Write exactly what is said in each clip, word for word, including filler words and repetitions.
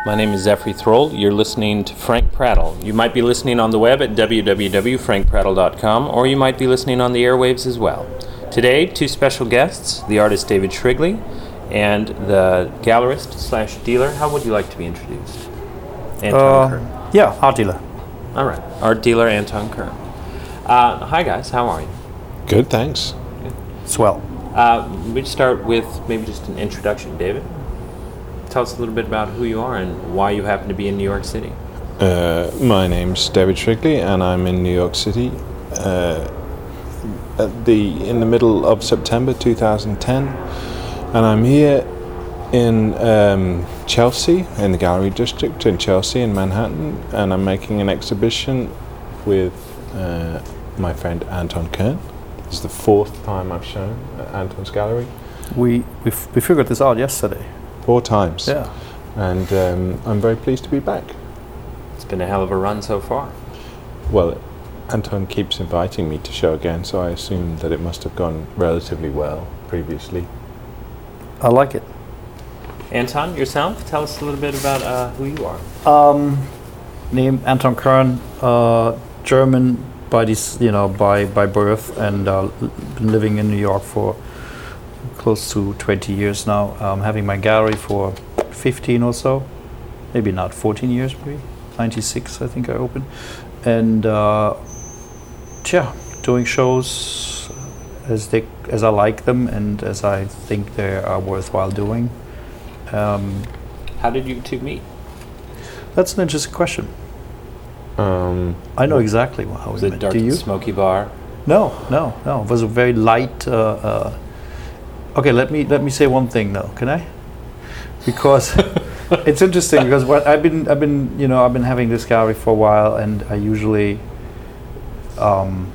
My name is Zephyr Thrall. You're listening to Frank Prattle. You might be listening on the web at w w w dot frank prattle dot com, or you might be listening on the airwaves as well. Today, two special guests, the artist David Shrigley and the gallerist slash dealer. How would you like to be introduced? Anton uh, Kern. Yeah, art dealer. All right, art dealer Anton Kern. Uh, hi guys, how are you? Good, thanks. Good. Swell. Uh, we'd start with maybe just an introduction. David, tell us a little bit about who you are and why you happen to be in New York City. Uh, my name's David Shrigley, and I'm in New York City uh, at the in the middle of September two thousand ten, and I'm here in um, Chelsea, in the Gallery District in Chelsea in Manhattan, and I'm making an exhibition with uh, my friend Anton Kern. It's the fourth time I've shown at Anton's gallery. We we, f- we figured this out yesterday. Four times. Yeah. And um, I'm very pleased to be back. It's been a hell of a run so far. Well, Anton keeps inviting me to show again, so I assume that it must have gone relatively well previously. I like it. Anton, yourself, tell us a little bit about uh, who you are. Um, name Anton Kern, uh, German by this, you know, by by birth, and uh, l- been living in New York for close to twenty years now. Um, having my gallery for fifteen or so, maybe not fourteen years, maybe ninety-six I think I opened, and uh, yeah, doing shows as they as I like them and as I think they are worthwhile doing. Um, How did you two meet? that's an interesting question. Um, I know exactly wh- how Was we it met. dark Do and you? smoky bar? No, no, no. It was a very light. Uh, uh, okay, let me let me say one thing though. Can I? Because it's interesting because what I've been I've been you know I've been having this gallery for a while, and I usually um,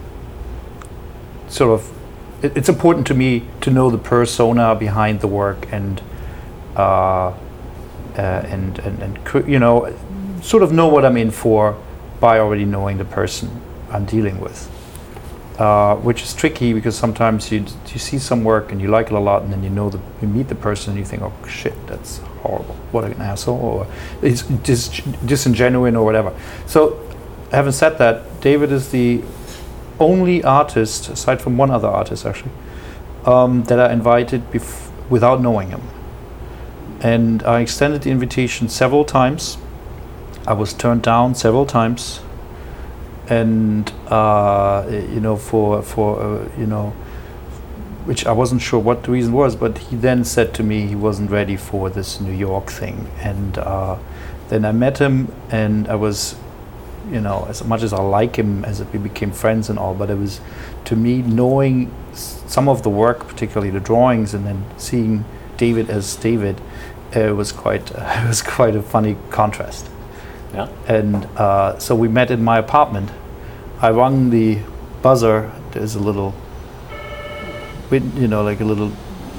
sort of it, it's important to me to know the persona behind the work and uh, uh, and and and cr- you know sort of know what I'm in for by already knowing the person I'm dealing with. Uh, which is tricky because sometimes you d- you see some work and you like it a lot, and then you know the you meet the person and you think, oh shit, that's horrible, what an asshole, or it's dis- disingenuine or whatever. So, having said that, David is the only artist, aside from one other artist actually, um, that I invited bef- without knowing him, and I extended the invitation several times. I was turned down several times. And uh, you know, for for uh, you know, which I wasn't sure what the reason was, but he then said to me he wasn't ready for this New York thing, and uh, then I met him, and I was, you know, as much as I like him, as we became friends and all, but it was, to me, knowing s- some of the work, particularly the drawings, and then seeing David as David, uh, it was quite uh, it was quite a funny contrast. Yeah. And uh, so we met in my apartment. I rang the buzzer. There's a little, win- you know, like a little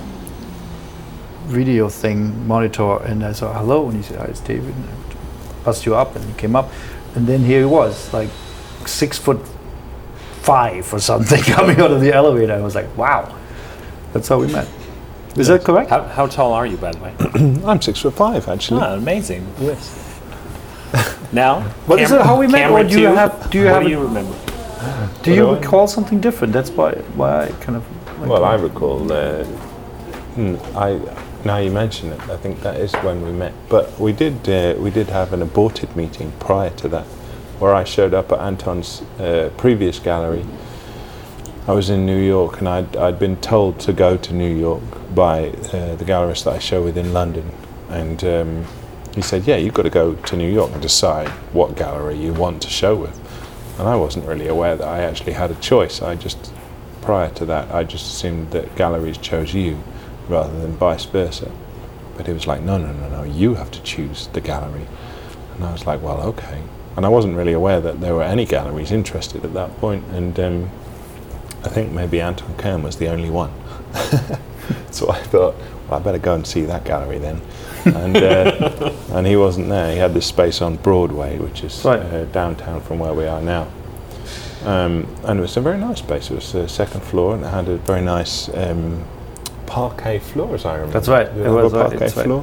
video thing, monitor, and I said, hello, and he said, hi, it's David. And I buzzed you up, and he came up. And then here he was, like six foot five or something, coming out of the elevator. I was like, wow. That's how we met. Is that correct? How, how tall are you, by the way? I'm six foot five, actually. Ah, amazing. Yes. Now, But is camera- that how we met, camera or do you two, have- do you what have do a- you remember? Do you What do I- recall something different? That's why why I kind of. like Well, to- I recall. Uh, mm, I now you mention it, I think that is when we met. But we did uh, we did have an aborted meeting prior to that, where I showed up at Anton's uh, previous gallery. I was in New York, and I'd I'd been told to go to New York by uh, the gallerist that I show with in London, and um, he said, "Yeah, you've got to go to New York and decide what gallery you want to show with." And I wasn't really aware that I actually had a choice. I just, prior to that, I just assumed that galleries chose you rather than vice versa. But he was like, no, no, no, no, you have to choose the gallery. And I was like, well, okay. And I wasn't really aware that there were any galleries interested at that point. And um, I think maybe Anton Kern was the only one. So I thought, well, I better go and see that gallery then. And uh, and he wasn't there. He had this space on Broadway, which is Right. uh, downtown from where we are now. Um, and it was a very nice space. It was the second floor, and it had a very nice um, parquet floor, as I remember. That's right. Did It have was a right, parquet it's right. floor.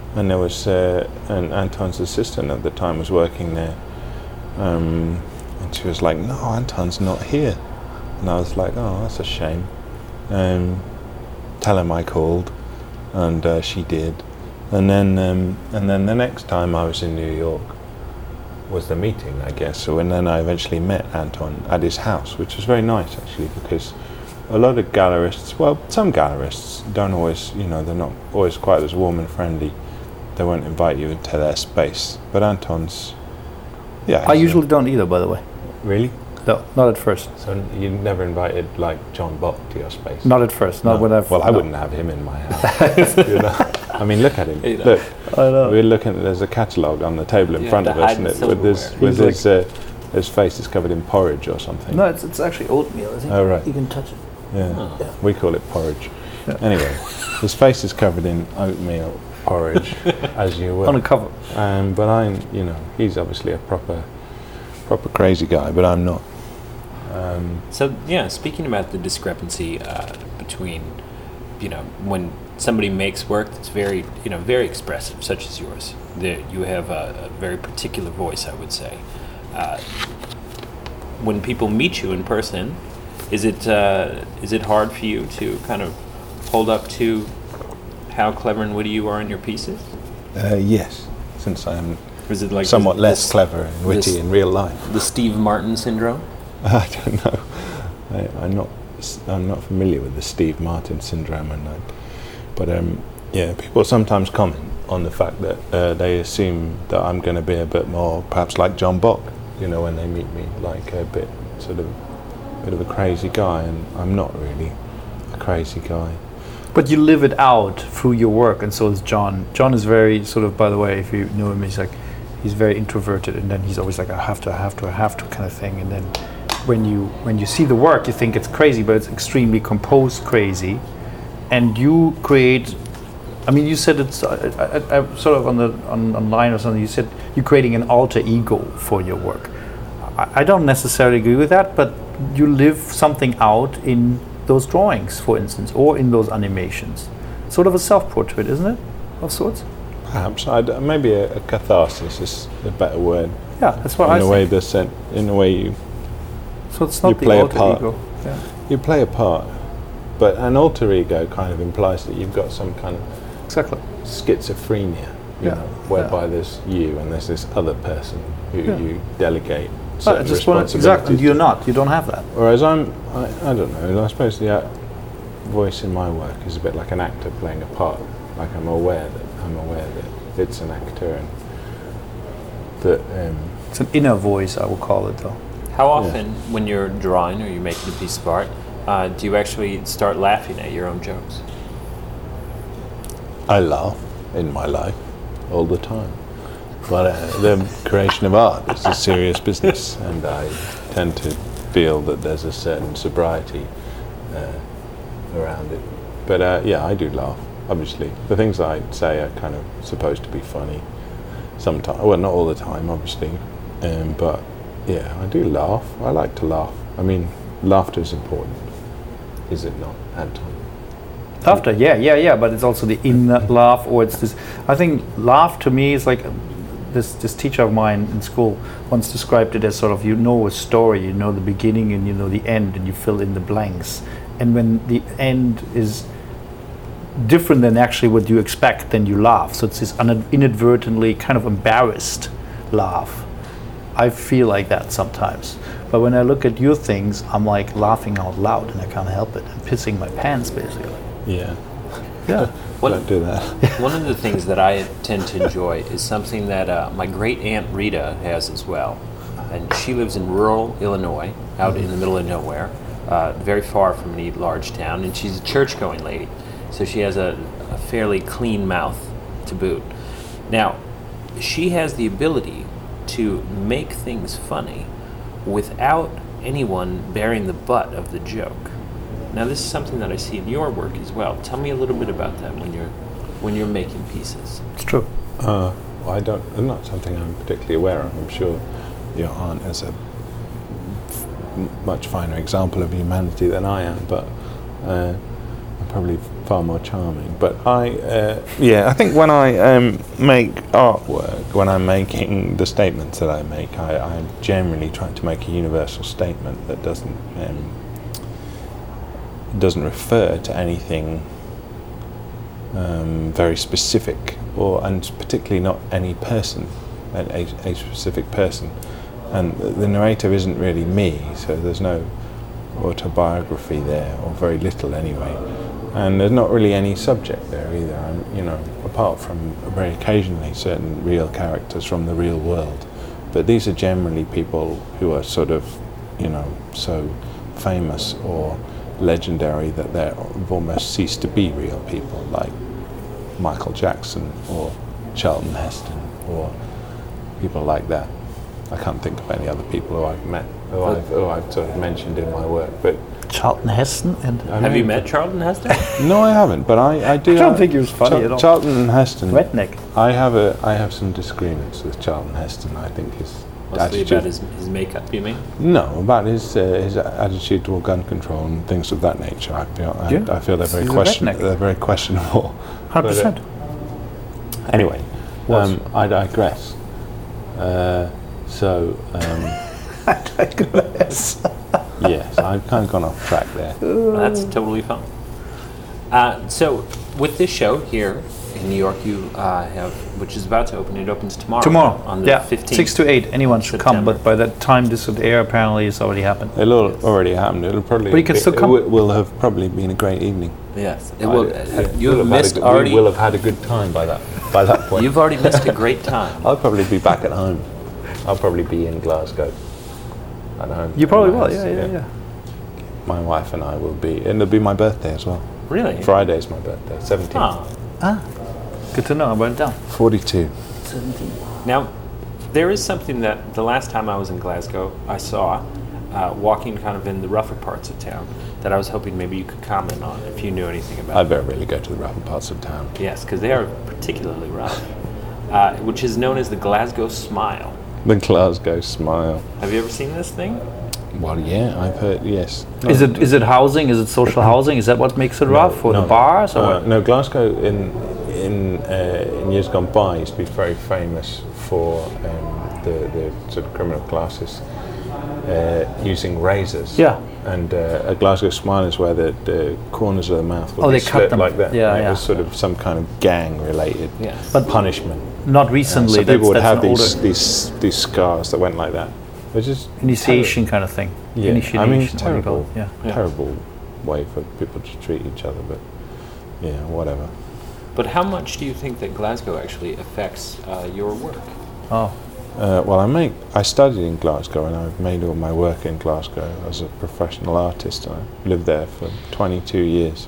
and there was uh, and Anton's assistant at the time was working there, um, and she was like, "No, Anton's not here," and I was like, "Oh, that's a shame." Um, tell him I called, and uh, she did, and then um, and then the next time I was in New York was the meeting, I guess. So and then I eventually met Anton at his house, which was very nice actually, because a lot of gallerists, well, some gallerists don't always, you know, they're not always quite as warm and friendly. They won't invite you into their space. But Anton's, yeah. I usually don't either, by the way. Really? No, not at first. So you never invited like John Bock to your space? Not at first. Not No. when I've. Well, I no. wouldn't have him in my house. You know? I mean, look at him. You know. Look, I know. we're looking at, there's a catalogue on the table in Yeah, front the of us, hide and and it, with his, silverware. with He's his, uh, his face is covered in porridge or something. No, it's it's actually oatmeal. I think. Oh, right. You can touch it. Yeah. Oh. Yeah. We call it porridge. Yeah. Anyway, his face is covered in oatmeal porridge, as you will. On a cover. Um, but I'm, you know, he's obviously a proper, proper crazy guy, but I'm not. Um, So yeah, speaking about the discrepancy uh, between, you know, when somebody makes work that's very, you know, very expressive, such as yours, that you have a, a very particular voice, I would say. Uh, when people meet you in person, is it uh, is it hard for you to kind of hold up to how clever and witty you are in your pieces? uh, yes, since I'm Or is it like somewhat this- less this- clever and witty this- in real life. the Steve Martin syndrome? I don't know. I, I'm not. I'm not familiar with the Steve Martin syndrome, and I, but um, yeah, people sometimes comment on the fact that uh, they assume that I'm going to be a bit more, perhaps like John Bock. You know, when they meet me, like a bit sort of, bit of a crazy guy, and I'm not really a crazy guy. But you live it out through your work, and so is John. John is very sort of, by the way, if you know him, he's like, he's very introverted, and then he's always like, I have to, I have to, I have to kind of thing. And then when you when you see the work, you think it's crazy, but it's extremely composed crazy, and you create. I mean, you said it's I, I, I sort of on the on online or something. You said you're creating an alter ego for your work. I, I don't necessarily agree with that, but you live something out in those drawings, for instance, or in those animations. Sort of a self-portrait, isn't it, of sorts? Perhaps I'd, maybe a, a catharsis is a better word. Yeah, that's what in I a think. way, the sen- in a way you So it's not you the play a alter part. ego. Yeah. you play a part, but an alter ego kind of implies that you've got some kind of Exactly. schizophrenia, you Yeah, know, whereby yeah. there's you and there's this other person who Yeah. you delegate I certain just want to, exactly. responsibilities. You're not. You don't have that. Whereas I'm, I, I don't know, I suppose the uh, voice in my work is a bit like an actor playing a part. Like I'm aware that I'm aware that it's an actor and that um, It's an inner voice, I will call it, though. How often, when you're drawing or you're making a piece of art, uh, do you actually start laughing at your own jokes? I laugh in my life all the time. But uh, the creation of art is a serious business, and I tend to feel that there's a certain sobriety uh, around it. But uh, yeah, I do laugh, obviously. The things that I say are kind of supposed to be funny sometimes. Well, not all the time, obviously. Um, but yeah, I do laugh. I like to laugh. I mean, laughter is important, is it not, Anton? Laughter, yeah, yeah, yeah, but it's also the inner laugh, or it's this. I think laugh to me is like this. This teacher of mine in school once described it as sort of, you know a story, you know the beginning and you know the end, and you fill in the blanks. And when the end is different than actually what you expect, then you laugh. So it's this un- inadvertently kind of embarrassed laugh. I feel like that sometimes. But when I look at your things, I'm like laughing out loud, and I can't help it. I'm pissing my pants, basically. Yeah. Yeah. What- Don't do that. One of the things that I tend to enjoy is something that uh, my great aunt Rita has as well. And she lives in rural Illinois, out in the middle of nowhere, uh, very far from any large town, and she's a church-going lady. So she has a, a fairly clean mouth to boot. Now, she has the ability to make things funny without anyone bearing the butt of the joke. Now, this is something that I see in your work as well. Tell me a little bit about that when you're when you're making pieces. It's true. Uh, well, I don't. It's not something I'm particularly aware of. I'm sure your aunt is a f- much finer example of humanity than I am, but uh, I'm probably far more charming. But I, uh, yeah, I think when I um, make artwork, when I'm making the statements that I make, I, I'm generally trying to make a universal statement that doesn't um, doesn't refer to anything um, very specific, or and particularly not any person, a, a specific person. And the narrator isn't really me, so there's no autobiography there, or very little anyway. And there's not really any subject there either. I'm, you know, apart from very occasionally certain real characters from the real world. But these are generally people who are sort of, you know, so famous or legendary that they've almost ceased to be real people, like Michael Jackson or Charlton Heston or people like that. I can't think of any other people who I've met, who I've, who I've sort of mentioned in my work. But Charlton Heston and I Have mean, you met Charlton Heston? No, I haven't. But I, I do. I don't have, think he was funny Char- at all. Charlton Heston. Redneck. I have a. I have some disagreements with Charlton Heston. I think his Mostly attitude. about his, his makeup, you mean? No, about his uh, his attitude toward gun control and things of that nature. I feel. I, Yeah. I feel they're very He's a question. redneck. They're very questionable. Hundred percent. But, uh, Anyway, Was. um, I digress. Uh, so. Um, I digress. Yes, I've kind of gone off track there. That's totally fine. Uh, so, with this show here in New York, you uh, have, which is about to open, it opens tomorrow. Tomorrow, on the yeah, fifteenth. six to eight. Anyone should come, September. but by that time this would air, apparently it's already happened. It'll Yes. already happened. It'll probably. But you can be- still it come. wi- will have probably been a great evening. Yes. It I- will, yeah, have, you we'll have had a missed good- already. We will have had a good time by that. By that point, You've already missed a great time. I'll probably be back at home. I'll probably be in Glasgow. At home. You probably at my will, house, yeah, yeah, yeah. My wife and I will be, and it'll be my birthday as well. Really? Friday's my birthday, seventeenth. Ah. Ah, good to know. I wrote it down. forty-two. Now, there is something that the last time I was in Glasgow, I saw, uh, walking kind of in the rougher parts of town, that I was hoping maybe you could comment on if you knew anything about. I very rarely go to the rougher parts of town. Yes, because they are particularly rough, uh, which is known as the Glasgow Smile. The Glasgow Smile. Have you ever seen this thing? Well, yeah, I've heard. Yes. Is it is it housing? Is it social housing? Is that what makes it rough? Or no, the bars? Or uh, what? no, Glasgow in in uh, in years gone by used to be very famous for um, the the sort of criminal classes uh, using razors. Yeah. And uh, a Glasgow Smile is where the, the corners of the mouth would Oh, be they cut slit them. like that. Yeah, And It yeah. was sort of some kind of gang-related Yes. But- punishment. Not Uh, recently. so that's, people would that's have an these, older these these scars that went like that, which is initiation kind of thing. Yeah, Initiation, I mean, it's what do you call terrible. it? Yeah. Yeah. terrible way for people to treat each other, but yeah, whatever. But how much do you think that Glasgow actually affects uh, your work? Oh, Uh, well, I make I studied in Glasgow and I've made all my work in Glasgow as a professional artist. I lived there for twenty-two years.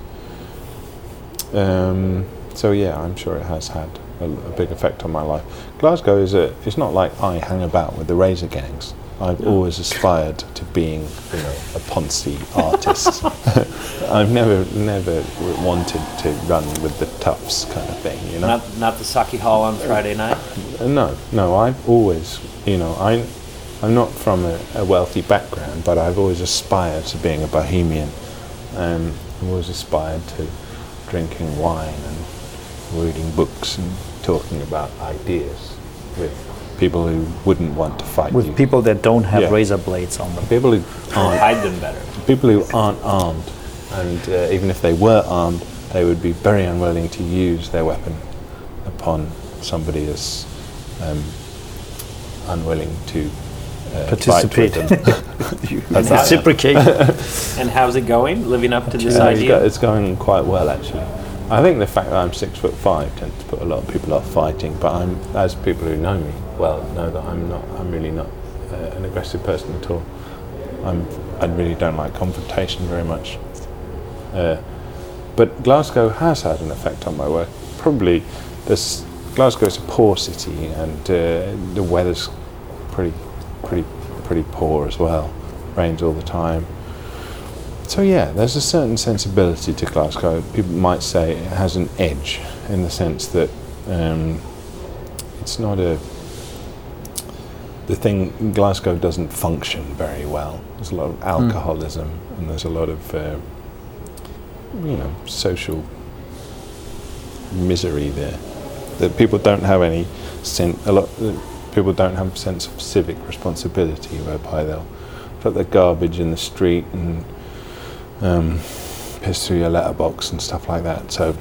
Um, so yeah, I'm sure it has had a, a big effect on my life. Glasgow is a. It's not like I hang about with the razor gangs. I've No. always aspired to being, you know, a Ponzi artist. I've never, never wanted to run with the toughs kind of thing, you know. Not not the Saki Hall on Friday night? Uh, No, no, I've always, you know, I, I'm not from a, a wealthy background, but I've always aspired to being a bohemian. Um, I've always aspired to drinking wine and reading books and talking about ideas with people who wouldn't want to fight with you. people that don't have Yeah. razor blades on them. People who aren't, Hide them better. people who aren't armed, and uh, even if they were armed, they would be very unwilling to use their weapon upon somebody that's um, unwilling to uh, Participate. fight with them. That's that. Reciprocate. And how's it going? Living up to this Yeah, it's, idea? go- it's going quite well, actually. I think the fact that I'm six foot five tends to put a lot of people off fighting, but I'm, as people who know me well, know that I'm not. I'm really not uh, an aggressive person at all. I'm. I really don't like confrontation very much. Uh, but Glasgow has had an effect on my work. Probably, this Glasgow is a poor city, and uh, the weather's pretty, pretty, pretty poor as well. Rains all the time. So yeah, there's a certain sensibility to Glasgow. People might say it has an edge in the sense that um, it's not a. The thing, Glasgow doesn't function very well. There's a lot of alcoholism, and there's a lot of, uh, you know, social misery there. That people don't have any sen- a lot. People don't have a sense of civic responsibility, whereby they'll put their garbage in the street and um, piss through your letterbox and stuff like that. So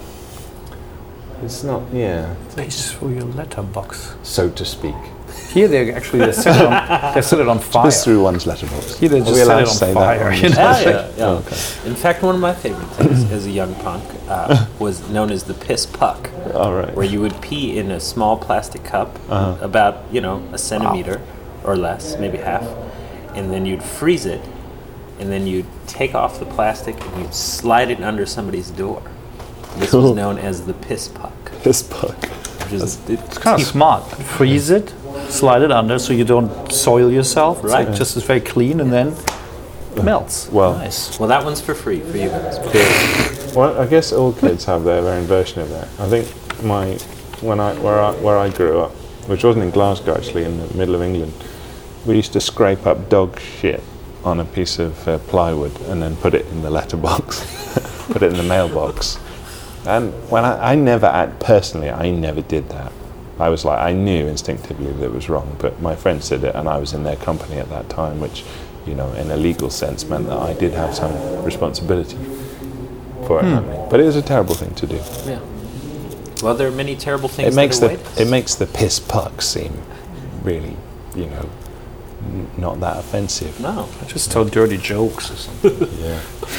it's not, yeah, Piss through your letterbox. so to speak. Here they actually they set it on, they set it on fire. Piss through one's letterbox. Here they Are just we set allowed it to on say fire. that? You know? Ah, yeah, yeah. Oh, okay. In fact, one of my favorite things as a young punk uh, was known as the piss puck, All right. where you would pee in a small plastic cup, Uh-huh. about, you know, a centimeter or less, maybe half, and then you'd freeze it, and then you'd take off the plastic and you'd slide it under somebody's door. This was Cool. known as the piss puck, Piss puck. which is It's kind of smart. Freeze it, slide it under so you don't soil yourself. It's Right. like just as very clean and then it melts. Well- nice. well, that one's for free for you guys. Well, I guess all kids have their own version of that. I think my when I where I where I grew up, which wasn't in Glasgow actually, in the middle of England, we used to scrape up dog shit on a piece of uh, plywood and then put it in the letterbox, put it in the mailbox. And when I, I never, act, personally, I never did that. I was like, I knew instinctively that it was wrong, but my friends did it, and I was in their company at that time, which, you know, in a legal sense, meant that I did have some responsibility for it. happening. But it was a terrible thing to do. Yeah. Well, there are many terrible things It makes that the await us. it makes the piss puck seem really, you know, n- not that offensive. No. Just tell dirty jokes or something. Yeah.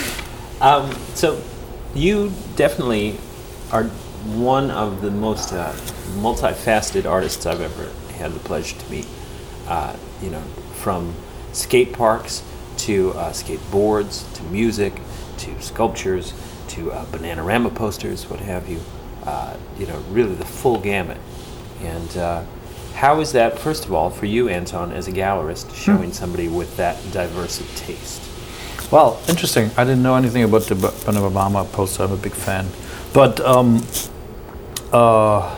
Um, so, you definitely are one of the most uh, multifaceted artists I've ever had the pleasure to meet. Uh, you know, from skate parks to uh, skateboards to music to sculptures to uh, Bananarama posters, what have you. Uh, you know, really the full gamut. And uh, how is that, first of all, for you, Anton, as a gallerist, showing somebody with that diverse of taste? Well, interesting. I didn't know anything about the Bananarama poster. I'm a big fan. But um, uh, uh,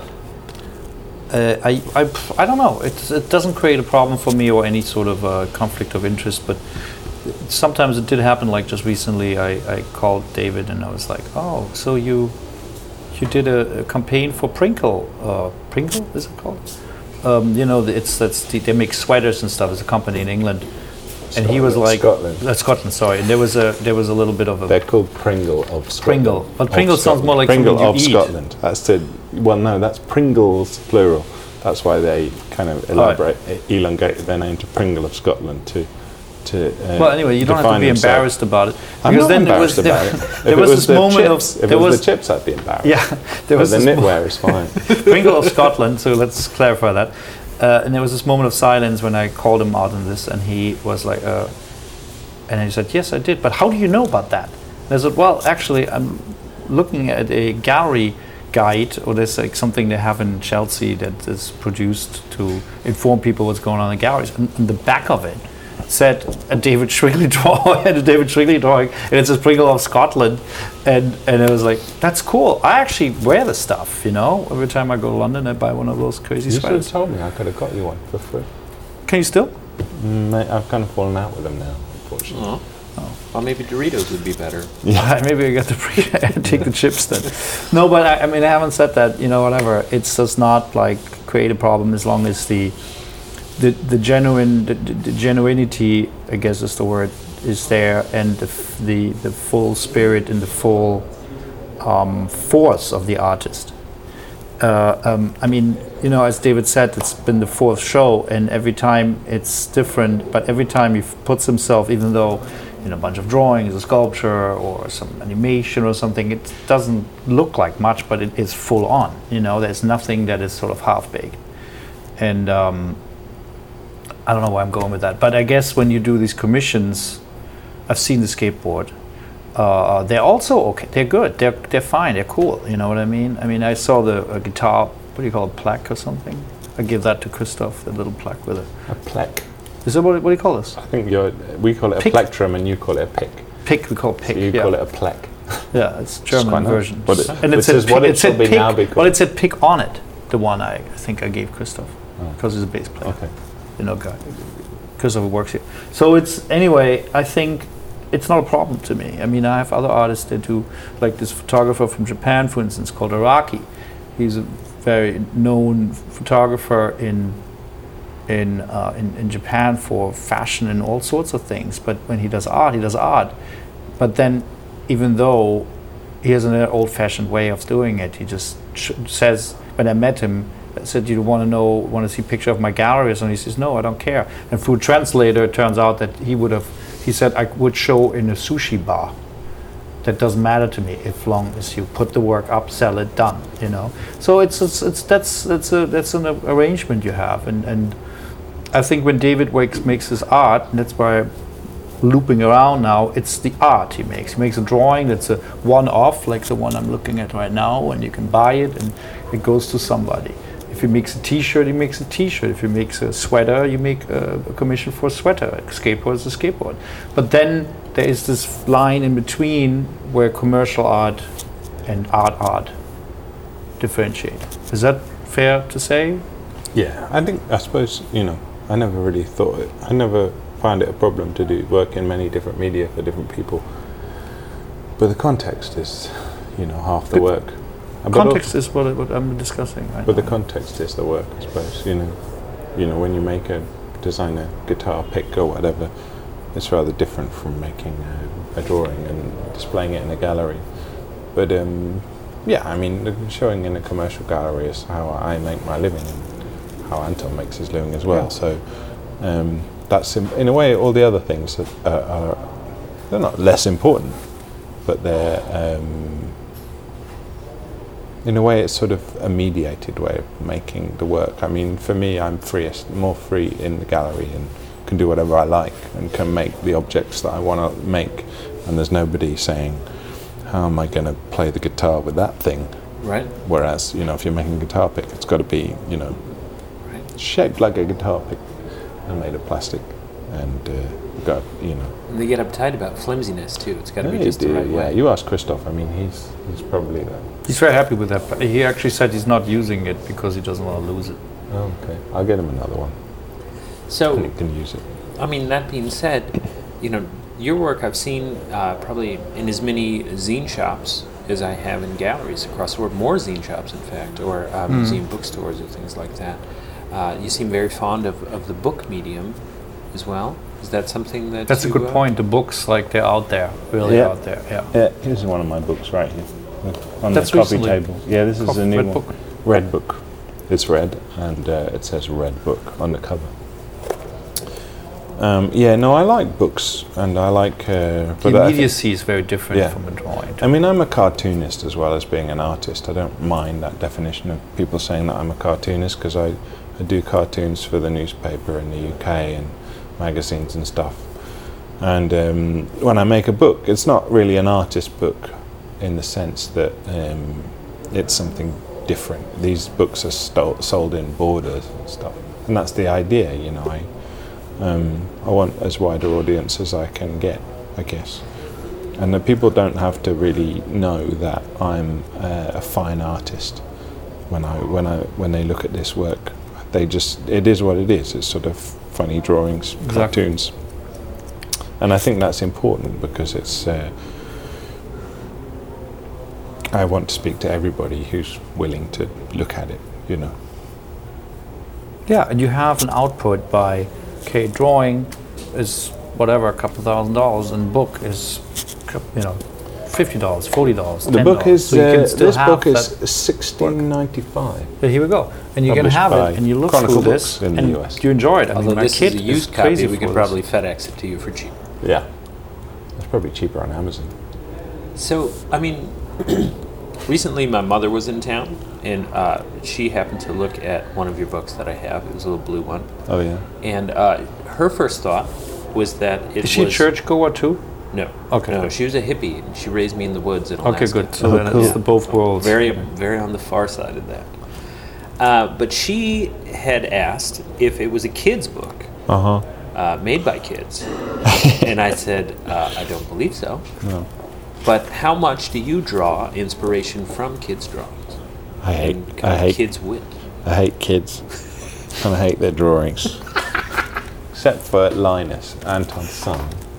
I, I, I don't know. It, it doesn't create a problem for me or any sort of uh, conflict of interest. But sometimes it did happen. Like just recently, I, I called David and I was like, "Oh, so you you did a, a campaign for Pringle? Uh, Pringle is it called? Um, you know, the- it's that's the, they make sweaters and stuff. It's a company in England." And he was Scotland- like, Scotland. Uh, Scotland, sorry. And there was a there was a little bit of a They're called Pringle of Scotland. Pringle. But Of Pringle sounds Scotland. more like Pringle something of you eat. Scotland. That's the well, no, that's Pringles plural. That's why they kind of elaborate, elongated their name to Pringle of Scotland to to. Uh, well, anyway, you don't have to define be themselves. embarrassed about it. I'm not embarrassed there, about it. If there it was, was this the moment chips, of if there it was, was the chips, I'd be embarrassed. yeah, there But was the this mo- knitwear is fine. Pringle of Scotland. So let's clarify that. Uh, and there was this moment of silence when I called him out on this, and he was like, uh, and he said, "Yes, I did. But how do you know about that?" And I said, "Well, actually, I'm looking at a gallery guide, or there's like something they have in Chelsea that is produced to inform people what's going on in galleries. And, and the back of it said a David Shrigley drawing, and a David Shrigley drawing, and it's a Pringle of Scotland, and and it was like, that's cool. I actually wear the stuff, you know. Every time I go to London, I buy one of those crazy You should have sweaters. told me. I could have got you one for free. Can you still? Mm, mate, I've kind of fallen out with them now, unfortunately. Oh. Well, maybe Doritos would be better. Yeah, maybe I get the pre- take the chips then. No, but I, I mean, I haven't said that. You know, whatever. It does not like create a problem as long as the the the genuine the, the genuinity, I guess is the word, is there, and the f- the, the full spirit and the full um, force of the artist. Uh, um, I mean, you know, as David said, it's been the fourth show, and every time it's different. But every time he f- puts himself, even though, you know, a bunch of drawings, a sculpture, or some animation or something, it doesn't look like much, but it is full on. You know, there's nothing that is sort of half baked. And um, I don't know where I'm going with that, but I guess when you do these commissions, I've seen the skateboard. Uh, they're also okay. They're good. They're they're fine. They're cool. You know what I mean? I mean, I saw the a guitar. What do you call it? Plaque or something? I give that to Christoph. The little plaque with it. A plec. Is that what, what do you call this? I think you're, we call it a Pick. plectrum and you call it a pick. Pick. We call it pick. So you yeah. call it a plec. Yeah, it's quite German nice. version. But it- and it which said is pick, what it it said should be pick. now be called. Well, it said pick on it. The one I, I think I gave Christoph Oh. because he's a bass player. Okay. You know, guy. Christopher works here. So it's anyway. I think it's not a problem to me. I mean, I have other artists that do, like this photographer from Japan, for instance, called Araki. He's a very known photographer in in, uh, in in Japan for fashion and all sorts of things. But when he does art, he does art. But then, even though he has an old-fashioned way of doing it, he just sh- says, when I met him, I said, "You want to know, want to see a picture of my galleries?" And he says, "No, I don't care." And through a translator, it turns out that he would have, he said, "I would show in a sushi bar. That doesn't matter to me, as long as you put the work up, sell it, done." You know. So it's it's, it's that's that's a that's an arrangement you have, and and I think when David Wakes makes his art, and that's why I'm looping around now, it's the art he makes. He makes a drawing that's a one-off, like the one I'm looking at right now, and you can buy it, and it goes to somebody. If he makes a T-shirt, he makes a T-shirt. If he makes a sweater, you make a, a commission for a sweater. A skateboard is a skateboard. But then there is this line in between where commercial art and art art differentiate. Is that fair to say? Yeah, I think, I suppose, you know, I never really thought it, I never found it a problem to do work in many different media for different people. But the context is, you know, half the, the work. Context is what, what I'm discussing. Right but now. the context is the work, I suppose. You know, you know, when you make a design a guitar pick or whatever, it's rather different from making a, a drawing and displaying it in a gallery. But um, yeah, I mean, showing in a commercial gallery is how I make my living and how Anton makes his living as well. Yeah. So um, that's in, in a way, all the other things that are, are they're not less important, but they're. Um, In a way, it's sort of a mediated way of making the work. I mean, for me, I'm freest, more free in the gallery and can do whatever I like and can make the objects that I want to make. And there's nobody saying, how am I going to play the guitar with that thing? Right. Whereas, you know, if you're making a guitar pick, it's got to be, you know, right. shaped like a guitar pick and made of plastic. And, uh, got, you know. And they get uptight about flimsiness, too. It's got to yeah, be just do, the right yeah. way. You ask Christoph, I mean, he's he's probably the... He's very happy with that. He actually said he's not using it because he doesn't want to lose it. Oh, okay. I'll get him another one. So, and he can use it. I mean, that being said, you know, your work I've seen uh, probably in as many zine shops as I have in galleries across the world, more zine shops, in fact, or um, mm. zine bookstores or things like that. Uh, you seem very fond of, of the book medium as well. Is that something that That's you, a good uh, point. The books, like, they're out there, really yeah. out there. Yeah. Yeah. Here's one of my books right here on That's the coffee recently. table. Yeah, this is Coffee, a new red one. book. Red book. It's red, and uh, it says Red Book on the cover. Um, yeah, no, I like books, and I like. Uh, the immediacy is very different yeah. from a drawing. I mean, I'm a cartoonist as well as being an artist. I don't mind that definition of people saying that I'm a cartoonist because I, I do cartoons for the newspaper in the U K and magazines and stuff. And um, when I make a book, it's not really an artist book in the sense that um, it's something different. These books are sto- sold in borders and stuff, and that's the idea, you know. I um, I want as wide an audience as I can get, I guess. And the people don't have to really know that I'm uh, a fine artist when I when I when they look at this work. They just it is what it is. It's sort of funny drawings, exactly. Cartoons. And I think that's important because it's. Uh, I want to speak to everybody who's willing to look at it, you know. Yeah, and you have an output by, okay, drawing is whatever, a couple thousand dollars, and book is, you know, fifty dollars, forty dollars, the book is so you can uh, still this have book is sixteen ninety-five. But here we go, and you can have it, and you look Chronicle through this, in and the U S. you enjoy it. I Although mean, my this kid is a used is copy, crazy we could for probably this. FedEx it to you for cheap. Yeah, it's probably cheaper on Amazon. So, I mean, recently my mother was in town, and uh, she happened to look at one of your books that I have. It was a little blue one. Oh yeah. And uh, her first thought was that it Is she was... a churchgoer too? No. Okay. No, she was a hippie, and she raised me in the woods in Alaska. Okay, good. So Oh, then cool. it's the both worlds. Very, very on the far side of that. Uh, but she had asked if it was a kid's book Uh huh. uh, made by kids. And I said, uh, I don't believe so. No. But how much do you draw inspiration from kids' drawings? I hate. And kind I of hate. kids' wit? I hate kids. And I hate their drawings. Except for Linus, Anton's son.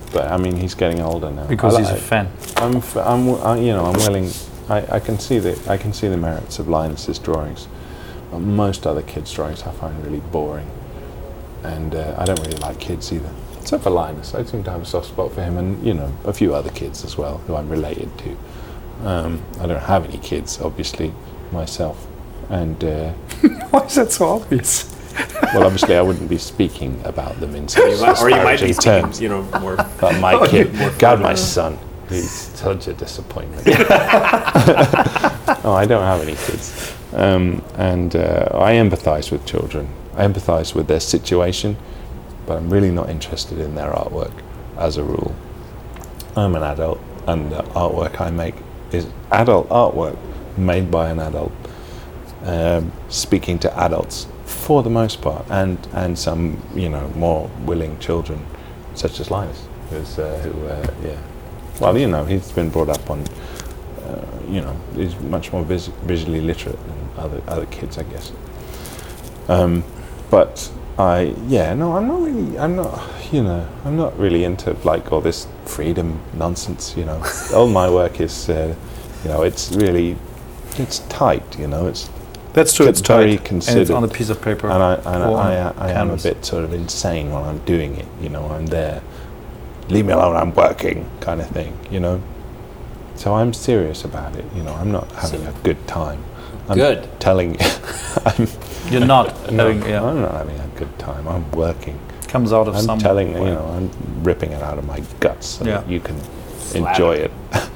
but I mean, he's getting older now. Because I he's a like- fan. I'm, f- I'm, w- I, you know, I'm willing. I, I can see the, I can see the merits of Linus's drawings. But most other kids' drawings I find really boring, and uh, I don't really like kids either. Except for Linus, I seem to have a soft spot for him, and you know, a few other kids as well who I'm related to. Um, I don't have any kids, obviously, myself, and uh, Why is that so obvious? well, obviously, I wouldn't be speaking about them in such You might- or you might be disparaging speaking, terms. you know, more. But my kid, more God, fun. my son, he's such a disappointment. Oh, I don't have any kids. Um, and uh, I empathise with children. I empathise with their situation, but I'm really not interested in their artwork, as a rule. I'm an adult, and the artwork I make is adult artwork made by an adult, um, speaking to adults for the most part, and, and some, you know, more willing children, such as Linus, who's, uh, who, uh, yeah. Well, you know, he's been brought up on, uh, you know, he's much more vis- visually literate than other other kids, I guess. Um, but I, yeah, no, I'm not really, I'm not, you know, I'm not really into like all this freedom nonsense, you know. All my work is, uh, you know, it's really, it's tight, you know, it's That's true. It's It's very tight, considered. and it's on a piece of paper. and I, and or I, on I, I am a canvas. bit sort of insane when I'm doing it, you know, I'm there, leave me alone, I'm working, kind of thing, you know. So I'm serious about it, you know, I'm not having So- a good time. I'm Good. telling you, I'm, You're not no, having, yeah, I'm not having a good time, I'm working. comes out of I'm some. telling you, you know, I'm ripping it out of my guts so Yeah. that you can Slap enjoy it. it.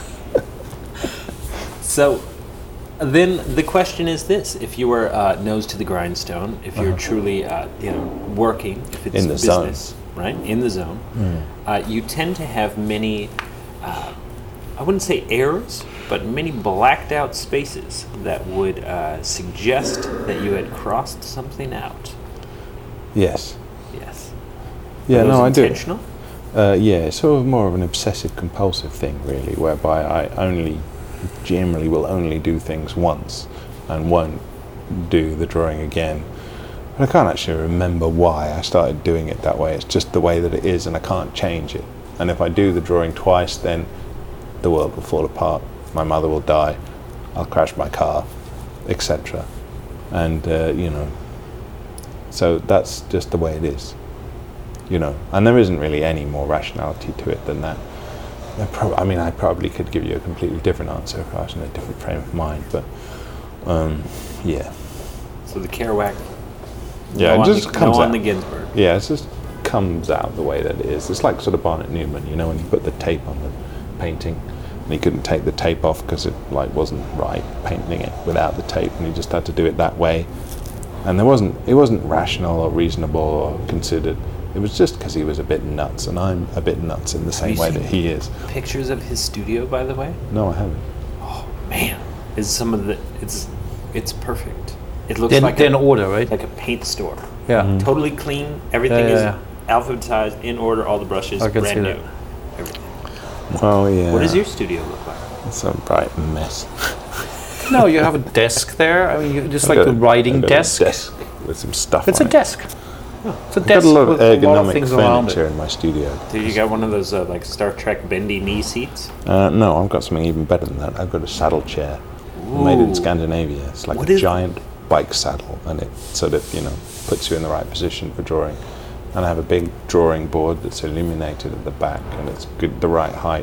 So, then the question is this: if you were uh, nose to the grindstone, if you're truly, uh, you know, working, if it's In the business, right, in the zone, Mm. uh, you tend to have many, uh, I wouldn't say errors, but many blacked out spaces that would uh, suggest that you had crossed something out. Yes. Yes. Yeah, Are those no, I do. intentional? Uh, yeah, it's sort of more of an obsessive compulsive thing, really, whereby I only, generally will only do things once and won't do the drawing again. And I can't actually remember why I started doing it that way. It's just the way that it is, and I can't change it. And if I do the drawing twice, then the world will fall apart. My mother will die. I'll crash my car, et cetera. And uh, you know, so that's just the way it is. You know, and there isn't really any more rationality to it than that. I, prob- I mean, I probably could give you a completely different answer if I was in a different frame of mind, but um, yeah. So the Kerouac. Yeah, no it on just the, comes no on out. the Ginsberg. Yeah, it just comes out the way that it is. It's like sort of Barnett Newman, you know, when you put the tape on the painting, and he couldn't take the tape off because it like wasn't right painting it without the tape, and he just had to do it that way. And there wasn't, it wasn't rational or reasonable or considered. It was just because he was a bit nuts, and I'm a bit nuts in the same you way seen- that he is. Pictures of his studio, by the way. No, I haven't. Man, is some of the it's it's perfect. It looks Then, like then a, order, right? like a paint store. Yeah. Mm. Totally clean. Everything Yeah, is yeah, alphabetized in order. All the brushes I can brand see new. that. Everything. Well, yeah. What does your studio look like? It's a bright mess. No, you have a desk there. I mean, you, just I've like got the a- writing I've got a desk. desk with some stuff It's on a it. desk. It's a I've desk got a lot of with a lot of ergonomic things around furniture it. in my studio. So you got one of those uh, like Star Trek bendy knee seats? Uh, no, I've got something even better than that. I've got a saddle chair made in Ooh. Scandinavia. It's like What a is- giant bike saddle, and it sort of, you know, puts you in the right position for drawing. And I have a big drawing board that's illuminated at the back, and it's good, the right height.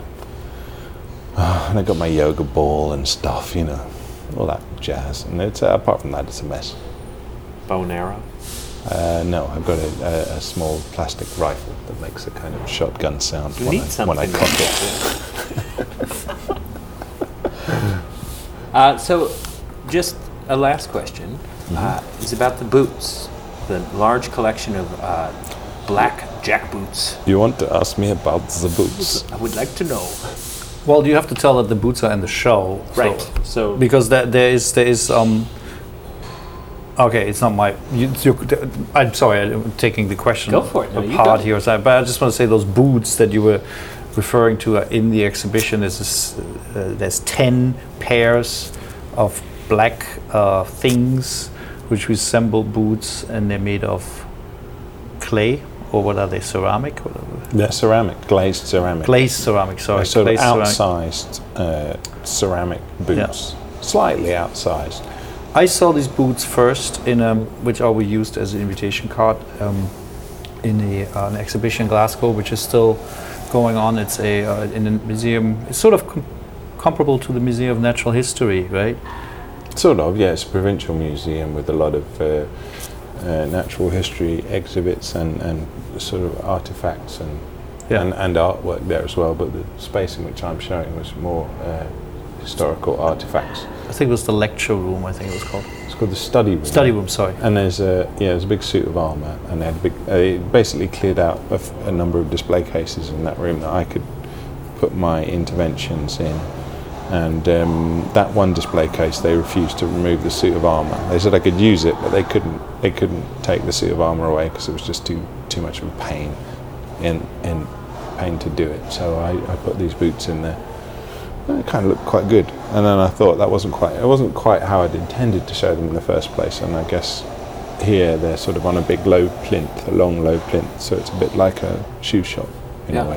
Uh, and I got my yoga ball and stuff, you know, all that jazz. And it's uh, apart from that, it's a mess. Bow and arrow? Uh, no, I've got a, a, a small plastic rifle that makes a kind of shotgun sound You when need I, something. when I cock it. uh, so, just a last question Mm-hmm. uh, is about the boots. The large collection of uh, black jack boots. You want to ask me about the boots? I would like to know. Well, you have to tell that the boots are in the show, so- Right. So because there, there is there is um. Okay, it's not my. You, you, I'm sorry, I'm taking the question Go for it. No, you apart go. here, so- but I just want to say those boots that you were referring to are in the exhibition. Is this, uh, there's ten pairs of black uh, things which resemble boots, and they're made of clay, or what are they? Ceramic? Whatever. They're ceramic, glazed ceramic. Glazed ceramic, sorry. They're sort glazed of ceramic. outsized uh, ceramic boots, slightly outsized. I saw these boots first in um, which are we used as an invitation card um, in a, uh, an exhibition in Glasgow, which is still going on. It's a uh, in a museum. It's sort of com- comparable to the Museum of Natural History, right? Sort of, yeah. It's a provincial museum with a lot of uh, uh, natural history exhibits and, and sort of artifacts and, Yeah. and and artwork there as well. But the space in which I'm showing was more uh, historical artifacts. I think it was the lecture room. I think it was called It's called the study room. study room. Sorry. And there's a yeah, there's a big suit of armour, and they had a big. They basically cleared out a, f- a number of display cases in that room that I could put my interventions in. And um, that one display case, they refused to remove the suit of armour. They said I could use it, but they couldn't. They couldn't take the suit of armour away because it was just too too much of a pain, in in pain to do it. So I, I put these boots in there. It kind of looked quite good, and then I thought that wasn't quite. It wasn't quite how I'd intended to show them in the first place. And I guess here they're sort of on a big low plinth, a long low plinth, so it's a bit like a shoe shop in Yeah.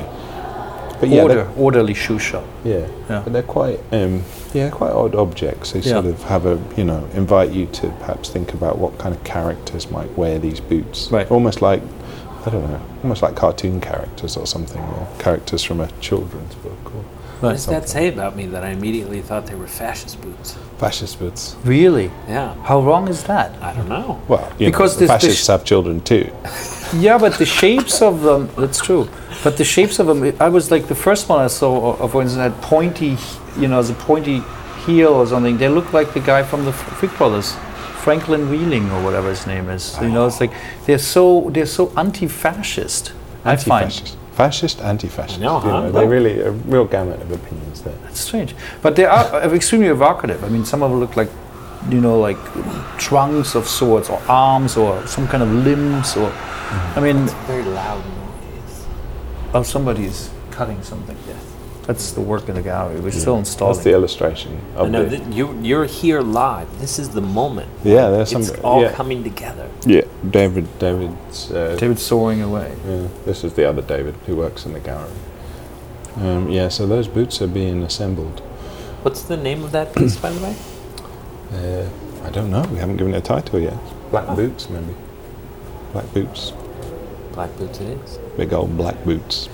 a way. But yeah, Order, they're- orderly shoe shop. yeah, Yeah. but they're quite, um, yeah, quite odd objects. They sort Yeah. of have a, you know, invite you to perhaps think about what kind of characters might wear these boots. Right. Almost like, I don't know, almost like cartoon characters or something, or characters from a children's book or What does that say about me that I immediately thought they were fascist boots? fascist boots. Really? Yeah, How wrong is that? I don't know. Well, you Because know, the this- this- fascists have children too. Yeah, but the shapes of them, that's true. But the shapes of them, I was like, the first one I saw, of for instance, had pointy, you know, as a pointy heel or something. They look like the guy from the Freak Brothers, Franklin Wheeling or whatever his name is. You know, it's like, they're so, they're so anti-fascist, I find. Anti-fascist. Fascist, anti-fascist. I know, you huh? know, they really, a real gamut of opinions there. It's strange. But they are uh, extremely evocative. I mean, some of them look like, you know, like trunks of sorts, or arms, or some kind of limbs, or, I mean, Very loud noise. oh, somebody's cutting something. That's the work in the gallery. We're still installing. That's the illustration I of know the. that you you're here live. This is the moment. Yeah, there's some. It's all yeah, coming together. yeah, David. David's. Uh, David soaring away. Yeah, this is the other David who works in the gallery. Um, yeah, so those boots are being assembled. What's the name of that piece, by the way? Uh, I don't know. We haven't given it a title yet. Black boots, maybe. Black boots. Black boots. It is. Big old black boots.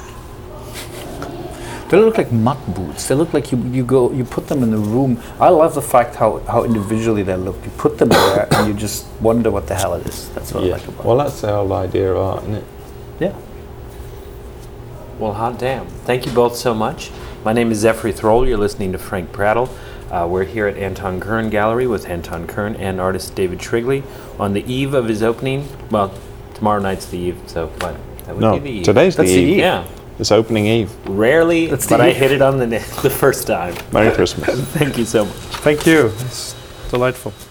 They look like mud boots. They look like you, you go you put them in the room. I love the fact how, how individually they look. You put them there and you just wonder what the hell it is. That's what I Yeah. like about Well, that's the whole idea of art, isn't it? it. Yeah. Well, hot damn. Thank you both so much. My name is Zephyr Thrall. You're listening to Frank Prattle. Uh, we're here at Anton Kern Gallery with Anton Kern and artist David Shrigley on the eve of his opening. Well, tomorrow night's the eve, so what? That would No, be the eve. today's the That's the eve. eve. Yeah. It's opening eve. Rarely, That's the but I eve. hit it on the na- the first time. Merry Christmas. Thank you so much. Thank you. It's delightful.